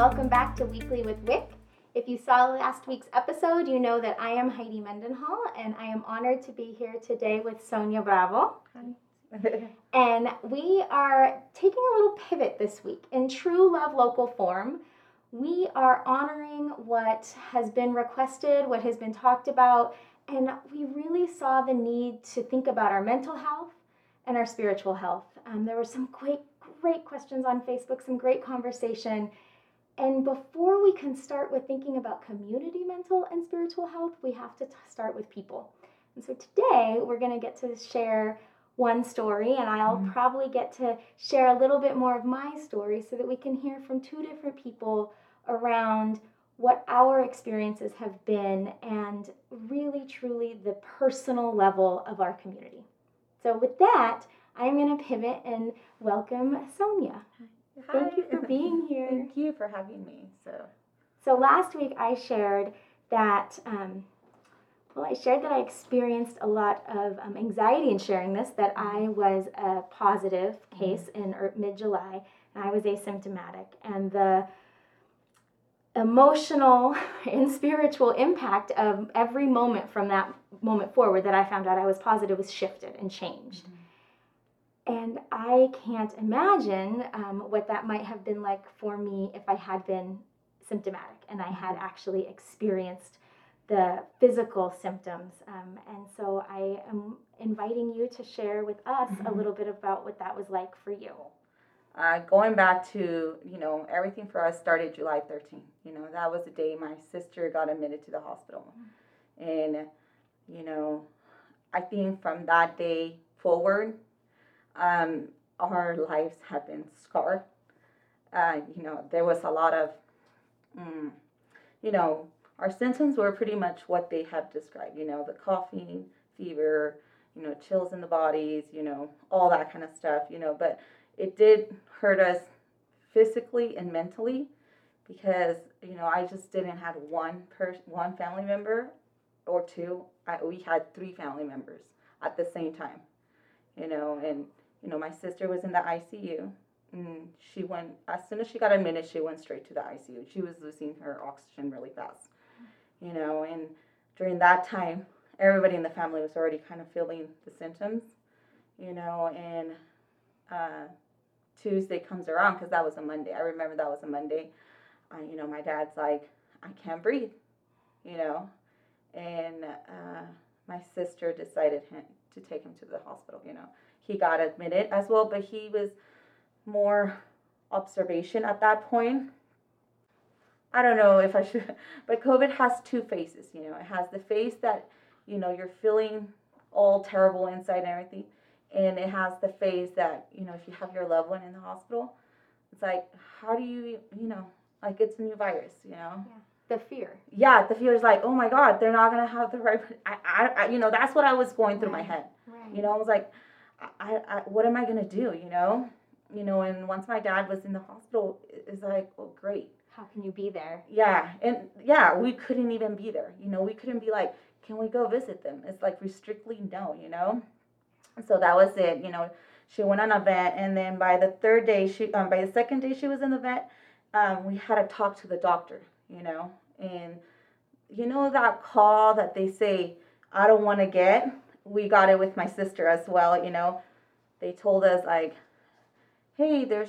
welcome back to Weekly with Wick. If you saw last week's episode, you know that I am Heidi Mendenhall, and I am honored to be here today with Sonia Bravo. Hi. And we are taking a little pivot this week. In true Love Local form, we are honoring what has been requested, what has been talked about, and we really saw the need to think about our mental health and our spiritual health. There were some great questions on Facebook, some great conversation. And before we can start with thinking about community mental and spiritual health, we have to start with people. And so today we're going to get to share one story, and I'll probably get to share a little bit more of my story so that we can hear from two different people around what our experiences have been and really, truly the personal level of our community. So with that, I'm going to pivot and welcome Sonia. Hi. Thank you for being here. Thank you for having me. So last week I shared that I experienced a lot of anxiety in sharing this, that I was a positive case in mid-July, and I was asymptomatic. And the emotional and spiritual impact of every moment from that moment forward that I found out I was positive was shifted and changed. And I can't imagine what that might have been like for me if I had been symptomatic and I had actually experienced the physical symptoms. And so I am inviting you to share with us a little bit about what that was like for you. Going back to, everything for us started July 13th. That was the day my sister got admitted to the hospital. And, I think from that day forward, our lives have been scarred. There was a lot of, our symptoms were pretty much what they have described, the coughing, fever, chills in the bodies, all that kind of stuff, but it did hurt us physically and mentally because, I just didn't have one family member or two. We had three family members at the same time, and my sister was in the ICU, and she went, as soon as she got admitted, she went straight to the ICU. She was losing her oxygen really fast, and during that time, everybody in the family was already kind of feeling the symptoms, and Tuesday comes around, because that was a Monday. I remember that was a Monday. My dad's like, I can't breathe, and my sister decided to take him to the hospital, He got admitted as well, but he was more observation at that point. I don't know if I should, but COVID has two phases, It has the phase that, you're feeling all terrible inside and everything. And it has the phase that, if you have your loved one in the hospital, it's like, how do you, like it's a new virus, Yeah. The fear. Yeah, the fear is like, oh my God, they're not going to have the right, I that's what I was going through my head. Right. I was like, I what am I going to do, and once my dad was in the hospital, it's like, oh, great. How can you be there? Yeah, and we couldn't even be there, we couldn't be like, can we go visit them? It's like strictly no, So that was it, she went on a vet, and then by the third day, by the second day she was in the vet, we had to talk to the doctor, and that call that they say, I don't want to get, we got it with my sister as well, they told us like, hey, there's,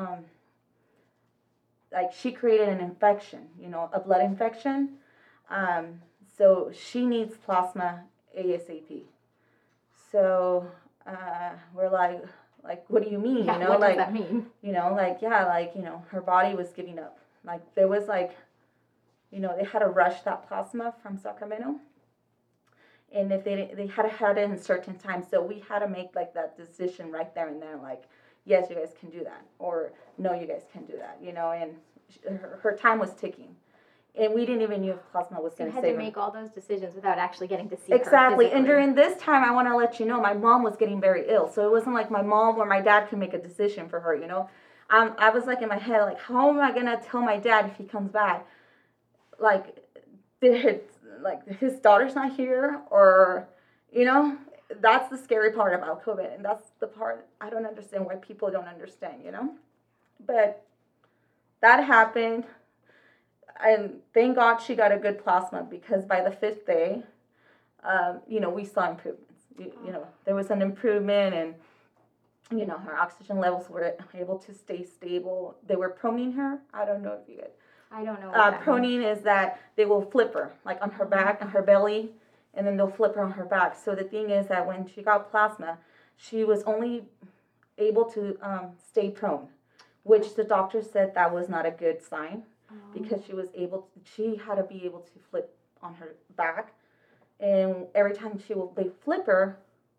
like she created an infection, a blood infection, so she needs plasma ASAP. So we're like, what do you mean? Yeah, what does that mean? Her body was giving up. Like there was like, they had to rush that plasma from Sacramento. And if they had it in certain times, so we had to make like that decision right there and then, like, yes, you guys can do that, or no, you guys can do that, and her time was ticking. And we didn't even know if plasma was going to save her. You had to make all those decisions without actually getting to see exactly. her And during this time, I want to let you know, my mom was getting very ill. So it wasn't like my mom or my dad could make a decision for her, I was like in my head, like, how am I going to tell my dad if he comes back? Like, his daughter's not here, or, that's the scary part about COVID. And that's the part I don't understand why people don't understand, But that happened. and thank God she got a good plasma, because by the 5th day, we saw improvements. There was an improvement, and her oxygen levels were able to stay stable. They were proning her. I don't know if you guys. I don't know what that proning means. Is that they will flip her, like on her back and her belly, and then they'll flip her on her back. So the thing is that when she got plasma, she was only able to stay prone, which the doctor said that was not a good sign, because she had to be able to flip on her back, and every time they flip her,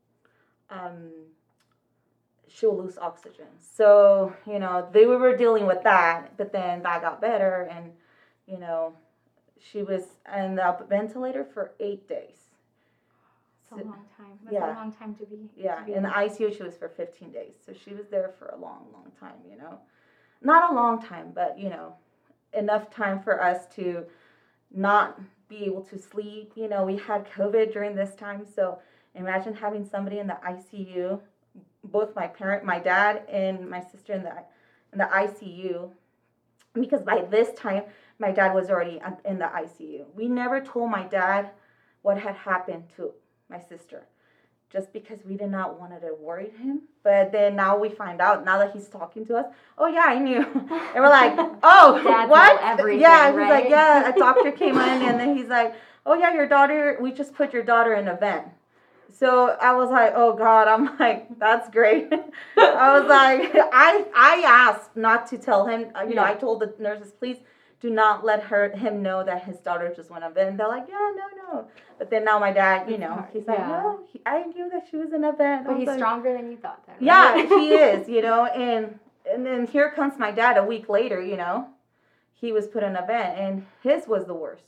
she'll lose oxygen. So, they were dealing with that, but then that got better, and, she was in the ventilator for 8 days. That's a long time. That's a long time to be. Yeah, in the ICU she was for 15 days. So she was there for a long, long time, Not a long time, but, enough time for us to not be able to sleep. We had COVID during this time, so imagine having somebody in the ICU, both my dad and my sister in the ICU, because by this time my dad was already in the ICU. We never told my dad what had happened to my sister, just because we did not want to worry him. But then now we find out, now that he's talking to us, oh yeah, I knew. And we're like, oh, Dad's what? Everything, yeah, he's right? like, yeah, a doctor came in, and then he's like, oh yeah, we just put your daughter in a vent. So I was like, oh God, I'm like, that's great. I was like, I asked not to tell him, I told the nurses, please do not let him know that his daughter just went on a vent. And they're like, yeah, no. But then now my dad, he's like, no, I knew that she was in a vent. But he's like, stronger than you thought then, right? Yeah, he is, and then here comes my dad a week later, he was put in a vent, and his was the worst,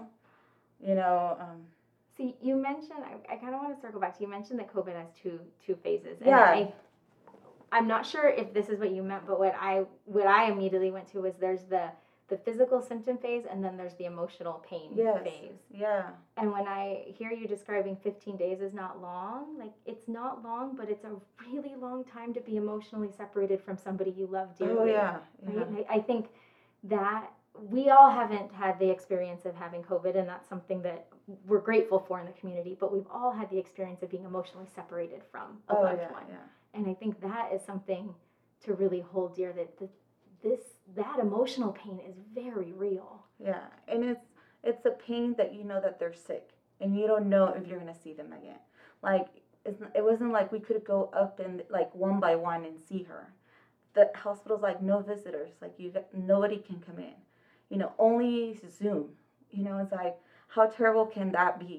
See, you mentioned, I kind of want to circle back to, you mentioned that COVID has two phases. And yeah. I'm not sure if this is what you meant, but what I immediately went to was there's the physical symptom phase, and then there's the emotional pain phase. Yeah. And when I hear you describing 15 days is not long, like, it's not long, but it's a really long time to be emotionally separated from somebody you love dearly. Oh, yeah. Right? And I think that we all haven't had the experience of having COVID, and that's something that we're grateful for in the community, but we've all had the experience of being emotionally separated from a loved one. Yeah. And I think that is something to really hold dear, that emotional pain is very real. Yeah, and it's a pain that that they're sick, and you don't know if you're going to see them again. Like, it wasn't like we could go up and, like, one by one and see her. The hospital's like, no visitors, like, nobody can come in. Only Zoom. It's like, how terrible can that be,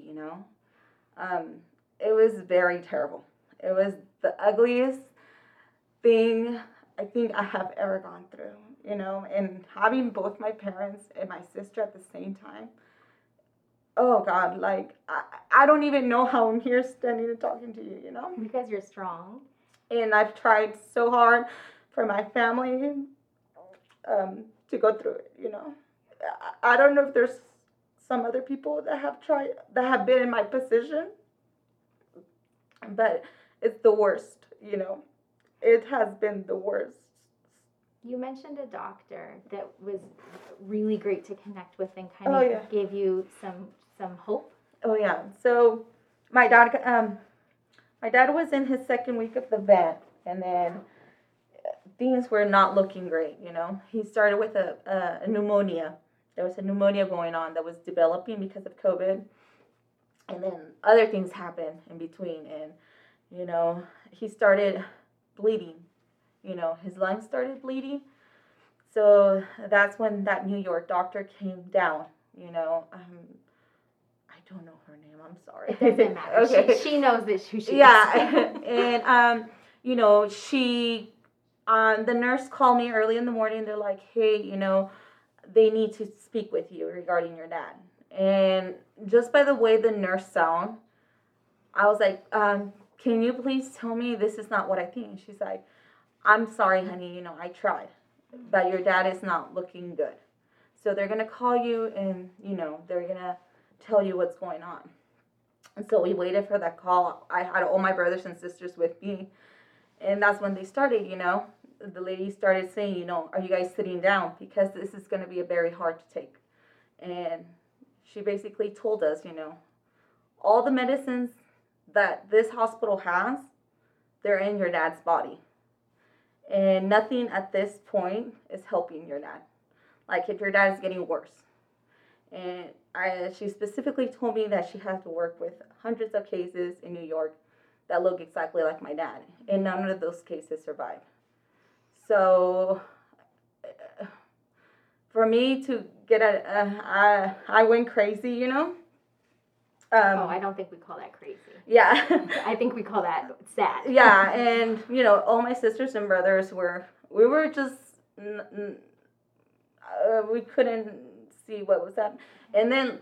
It was very terrible. It was the ugliest thing I think I have ever gone through, and having both my parents and my sister at the same time. Oh God, like, I don't even know how I'm here standing and talking to you, Because you're strong. And I've tried so hard for my family to go through it, I don't know if there's some other people that have been in my position, but it's the worst, It has been the worst. You mentioned a doctor that was really great to connect with and kind of gave you some hope. Oh yeah. So my dad was in his second week of the vent, and then things were not looking great. He started with a pneumonia. There was a pneumonia going on that was developing because of COVID, and then other things happened in between, and he started bleeding. His lungs started bleeding. So that's when that New York doctor came down. I don't know her name. I'm sorry. It doesn't matter. Okay. She knows that who she is. Yeah. And, the nurse called me early in the morning. They're like, hey, they need to speak with you regarding your dad. And just by the way the nurse sound, I was like, can you please tell me this is not what I think? She's like, I'm sorry, honey, I tried, but your dad is not looking good. So they're going to call you, and, they're going to tell you what's going on. And so we waited for that call. I had all my brothers and sisters with me, and that's when they started, The lady started saying, are you guys sitting down? Because this is going to be very hard to take. And she basically told us, all the medicines that this hospital has, they're in your dad's body. And nothing at this point is helping your dad. Like if your dad is getting worse. And she specifically told me that she has to work with hundreds of cases in New York that look exactly like my dad. And none of those cases survived. So for me to get I went crazy, I don't think we call that crazy. Yeah. I think we call that sad. Yeah, and all my sisters and brothers we were just we couldn't see what was happening. And then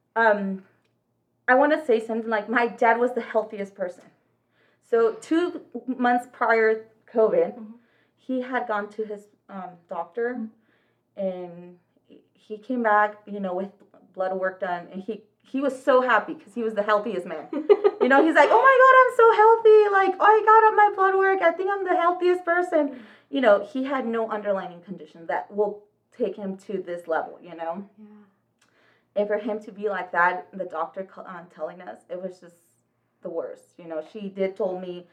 I want to say something like my dad was the healthiest person. So 2 months prior COVID, mm-hmm. he had gone to his doctor, mm-hmm. and he came back, with blood work done, and he was so happy because he was the healthiest man. He's like, oh my God, I'm so healthy. Like, I got up my blood work. I think I'm the healthiest person. He had no underlying condition that will take him to this level, Yeah. And for him to be like that, the doctor telling us, it was just the worst. She did told me,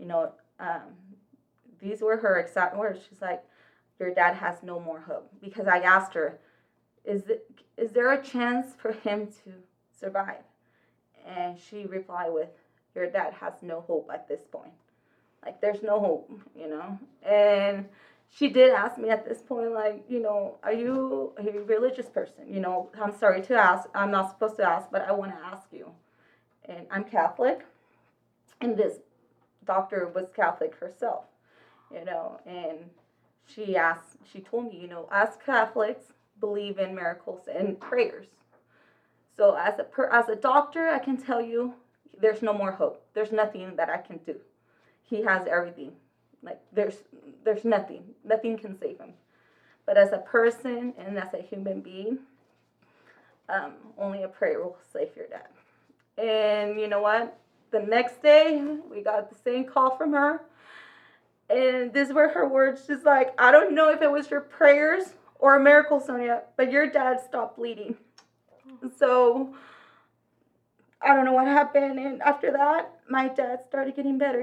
these were her exact words. She's like, your dad has no more hope. Because I asked her, is there a chance for him to survive? And she replied with, your dad has no hope at this point. Like, there's no hope, And she did ask me at this point, like, are you a religious person? I'm sorry to ask. I'm not supposed to ask, but I want to ask you. And I'm Catholic. And this doctor was Catholic herself, And she told me, as Catholics, believe in miracles and prayers. So as a doctor, I can tell you, there's no more hope. There's nothing that I can do. He has everything. Like there's nothing can save him. But as a person and as a human being, only a prayer will save your dad. And you know what? The next day, we got the same call from her. And these were her words. She's like, I don't know if it was your prayers or a miracle, Sonia, but your dad stopped bleeding. So I don't know what happened. And after that, my dad started getting better,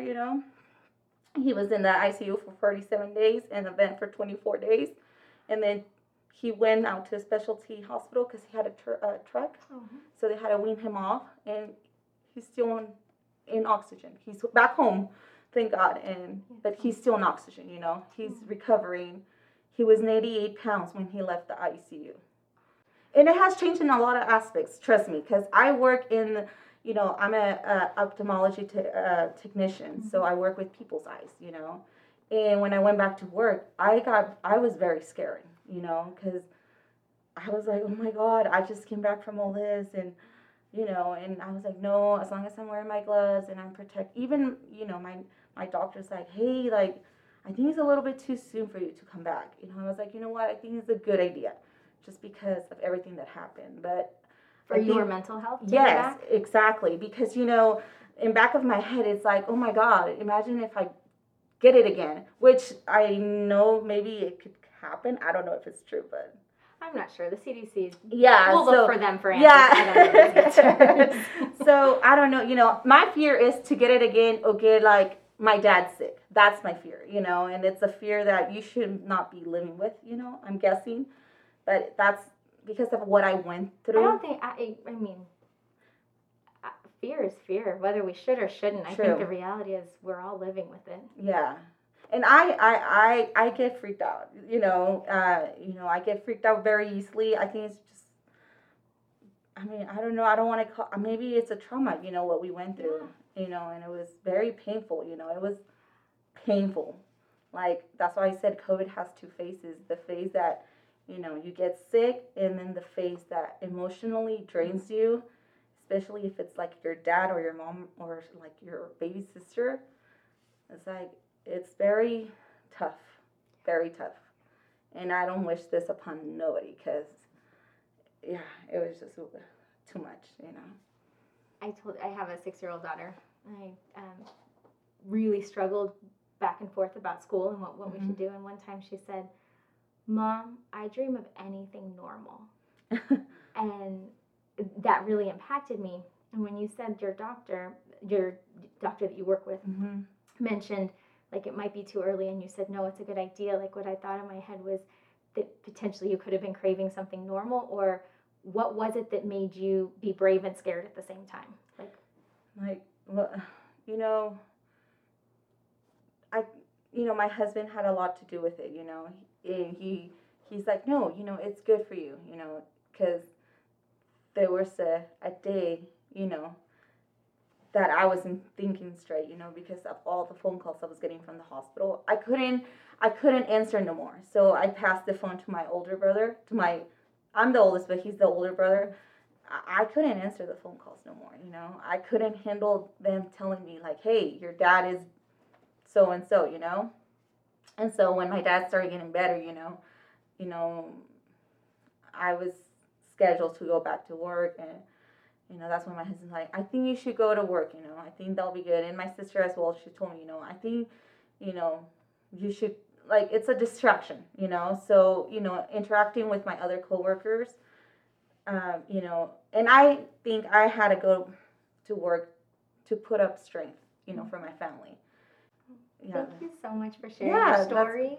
He was in the ICU for 47 days and the vent for 24 days. And then he went out to a specialty hospital because he had a truck. Mm-hmm. So they had to wean him off. And he's still in oxygen. He's back home, thank God. But he's still in oxygen, He's recovering. He was 88 pounds when he left the ICU. And it has changed in a lot of aspects, trust me, because I work in, I'm a ophthalmology technician, mm-hmm. so I work with people's eyes, And when I went back to work, I was very scared, because I was like, oh my God, I just came back from all this, and and I was like, no, as long as I'm wearing my gloves and I'm protected. Even, my doctor's like, hey, like, I think it's a little bit too soon for you to come back. I was like, you know what, I think it's a good idea. Just because of everything that happened. But for your mental health? Yes, exactly. Because, in back of my head, it's like, oh my God, imagine if I get it again. Which I know maybe it could happen. I don't know if it's true, but I'm not sure. The CDC. Yeah. We'll look for them for answers. Yeah. I don't know the answers. So I don't know. My fear is to get it again or get like my dad sick. That's my fear. And it's a fear that you should not be living with. I'm guessing. But that's because of what I went through. I don't think, I mean, fear is fear, whether we should or shouldn't. True. I think the reality is we're all living with it. Yeah. And I get freaked out, I get freaked out very easily. I think it's just, I don't know. I don't want to call, maybe it's a trauma, what we went through, and it was very painful, it was painful. Like, that's why I said COVID has two phases. The phase that, you get sick, and then the phase that emotionally drains you, especially if it's like your dad or your mom or like your baby sister. It's like, it's very tough, and I don't wish this upon nobody because, it was just too much, I have a 6-year-old daughter. I really struggled back and forth about school and what mm-hmm. we should do, and one time she said, Mom, I dream of anything normal. And that really impacted me. And when you said your doctor that you work with, mentioned like it might be too early, and you said no, it's a good idea, like what I thought in my head was that potentially you could have been craving something normal, or what was it that made you be brave and scared at the same time? Well, you know, my husband had a lot to do with it. He's like, no, it's good for you, because there was a day, that I wasn't thinking straight, because of all the phone calls I was getting from the hospital. I couldn't answer no more. So I passed the phone to my older brother, I'm the oldest, but he's the older brother. I couldn't answer the phone calls no more, I couldn't handle them telling me like, hey, your dad is so and so, And so when my dad started getting better, I was scheduled to go back to work, and that's when my husband's like, I think you should go to work, I think that'll be good. And my sister as well, she told me, I think, you should, like, it's a distraction, so, interacting with my other coworkers, and I think I had to go to work to put up strength, for my family. Yeah. Thank you so much for sharing your story.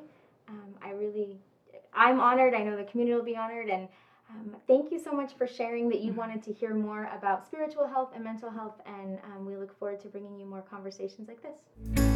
I'm honored. I know the community will be honored, and thank you so much for sharing that you wanted to hear more about spiritual health and mental health, and we look forward to bringing you more conversations like this.